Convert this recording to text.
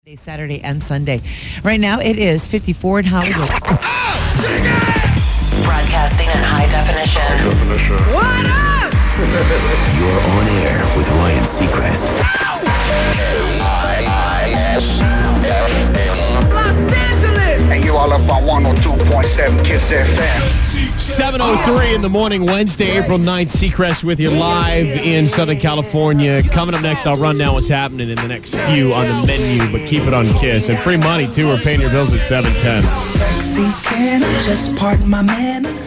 Saturday and Sunday. Right now it is 54 in Hollywood. Broadcasting in high definition. What up? You're on air with Ryan Seacrest. Los Angeles! And you all up on 102.7 Kiss FM. 7:03 in the morning, Wednesday, April 9th. Seacrest with you live in Southern California. Coming up next, I'll run down what's happening in the next few on the menu, but keep it on Kiss. And free money, too. We're paying your bills at 7:10. Can I just pardon my man?